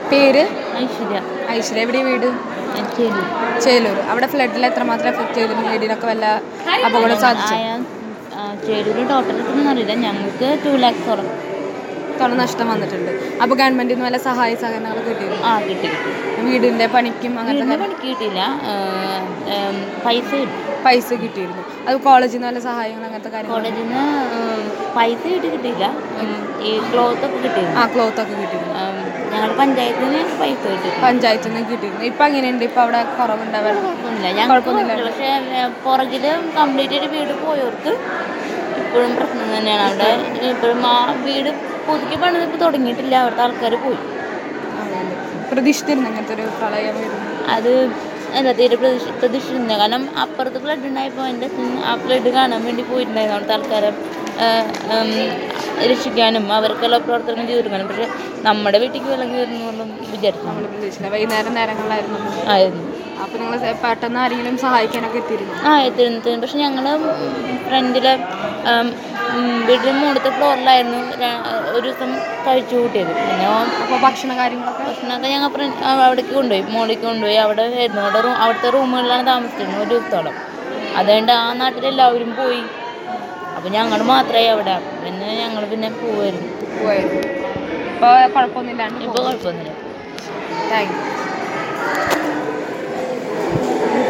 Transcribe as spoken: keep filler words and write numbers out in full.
പേര് ഐശ്വര്യ. ഐശ്വര്യ. എവിടെ വീട്? ചേലൂർ. ചേലൂർ. അവിടെ ഫ്ലഡിൽ എത്രമാത്രം എഫക്ട് ചെയ്തിരുന്നു? വീടിനൊക്കെ വല്ല അപകടം സാധിച്ചു? ചേലൂർ ടോട്ടൽ എത്രയെന്ന് അറിയില്ല, ഞങ്ങൾക്ക് ടു ലാക്സോളം ത്തോളം നഷ്ടം വന്നിട്ടുണ്ട്. അപ്പോൾ ഗവൺമെന്റിൽ നിന്ന് വല്ല സഹായ സഹകരണങ്ങൾ കിട്ടിയിരുന്നു? ആ കിട്ടി കിട്ടി. വീടിന്റെ പണിക്കും വീടിന്റെ പണിക്ക് കിട്ടിയില്ല, പൈസ കിട്ടി. പൈസ കിട്ടിയിരുന്നു. അത് കോളേജിൽ നിന്ന് വല്ല സഹായങ്ങൾ അങ്ങനത്തെ കാര്യങ്ങൾ? കോളേജിൽ നിന്ന് പൈസ കിട്ടി കിട്ടിയില്ല, ഈ ക്ലോത്ത് ഒക്കെ കിട്ടിയിരുന്നു. ആ ക്ലോത്ത് ഒക്കെ കിട്ടിയിരുന്നു. ഞങ്ങളുടെ പഞ്ചായത്തിൽ നിന്ന് പൈസ കിട്ടി. പഞ്ചായത്തിൽ നിന്ന് കിട്ടിയിരുന്നു. ഇപ്പം എങ്ങനെയുണ്ട്? ഇപ്പം അവിടെ കുറവുണ്ടാവാൻ? കുഴപ്പമൊന്നുമില്ല, ഞങ്ങൾക്ക്. പക്ഷേ പുറകിൽ കംപ്ലീറ്റ് ആയിട്ട് വീട് പോയവർക്ക് ഇപ്പോഴും പ്രശ്നം തന്നെയാണ്. അവിടെ ഇപ്പോഴും ആ വീട് പുതുക്കി പണിത് ഇപ്പോൾ തുടങ്ങിയിട്ടില്ല, അവിടുത്തെ ആൾക്കാർ പോയി. പ്രതീക്ഷിച്ചിരുന്നു അങ്ങനത്തെ ഒരു പ്രളയം വരുന്നു? അത് എന്താ തീരെ പ്രതീക്ഷ പ്രതീക്ഷിച്ചിരുന്നില്ല. കാരണം അപ്പുറത്ത് ഫ്ലഡ് ഉണ്ടായപ്പോൾ എൻ്റെ ആ ഫ്ലഡ് കാണാൻ വേണ്ടി പോയിട്ടുണ്ടായിരുന്നു. അവിടുത്തെ ആൾക്കാരെ രക്ഷിക്കാനും അവർക്കുള്ള പ്രവർത്തനം ചെയ്തെടുക്കാനും. പക്ഷെ നമ്മുടെ വീട്ടിലേക്ക് വെള്ളം കയറുന്നൊന്നും വിചാരിച്ചു നമ്മൾ പ്രതീക്ഷിച്ചില്ല. വൈകുന്നേരം നേരങ്ങളിലായിരുന്നു ആയിരുന്നു. അപ്പോൾ നിങ്ങൾ പെട്ടെന്ന് ആരെങ്കിലും സഹായിക്കാനൊക്കെ എത്തിയിരുന്നു? ആ എത്തിരുന്നു. പക്ഷെ ഞങ്ങൾ ഫ്രണ്ടിലെ വീടിൻ്റെ മുകളിലത്തെ ഫ്ലോറിലായിരുന്നു ഒരു ദിവസം കഴിച്ചു കൂട്ടിയത്. പിന്നെ അപ്പോൾ ഭക്ഷണ കാര്യങ്ങളൊക്കെ ഭക്ഷണമൊക്കെ ഞങ്ങൾ ഫ്രണ്ട് അവിടേക്ക് കൊണ്ടുപോയി, മുകളിലേക്ക് കൊണ്ടുപോയി. അവിടെ ആയിരുന്നു, അവിടെ റൂം അവിടുത്തെ റൂമുകളിലാണ് താമസിച്ചിരുന്നത് ഒരു ദിവസത്തോളം. അതുകൊണ്ട് ആ നാട്ടിലെല്ലാവരും പോയി, അപ്പോൾ ഞങ്ങൾ മാത്രമായി അവിടെ. പിന്നെ ഞങ്ങൾ പിന്നെ പോവായിരുന്നു പോയായിരുന്നു ഇപ്പോൾ കുഴപ്പമൊന്നുമില്ലാണ്ട്? ഇപ്പോൾ കുഴപ്പമൊന്നുമില്ല. Thank U.